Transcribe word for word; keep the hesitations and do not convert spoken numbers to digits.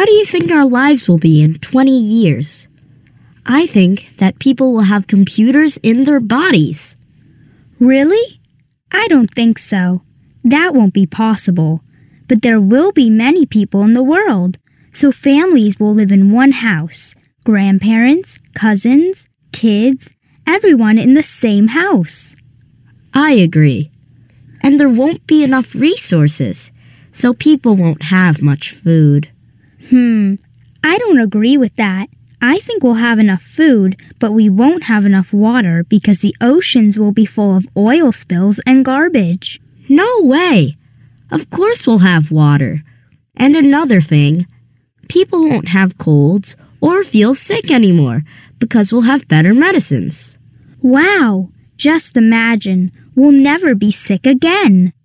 How do you think our lives will be in twenty years? I think that people will have computers in their bodies. Really? I don't think so. That won't be possible. But there will be many people in the world, so families will live in one house. Grandparents, cousins, kids, everyone in the same house. I agree. And there won't be enough resources, so people won't have much food. Hmm, I don't agree with that. I think we'll have enough food, but we won't have enough water because the oceans will be full of oil spills and garbage. No way! Of course we'll have water. And another thing, people won't have colds or feel sick anymore because we'll have better medicines. Wow! Just imagine, we'll never be sick again.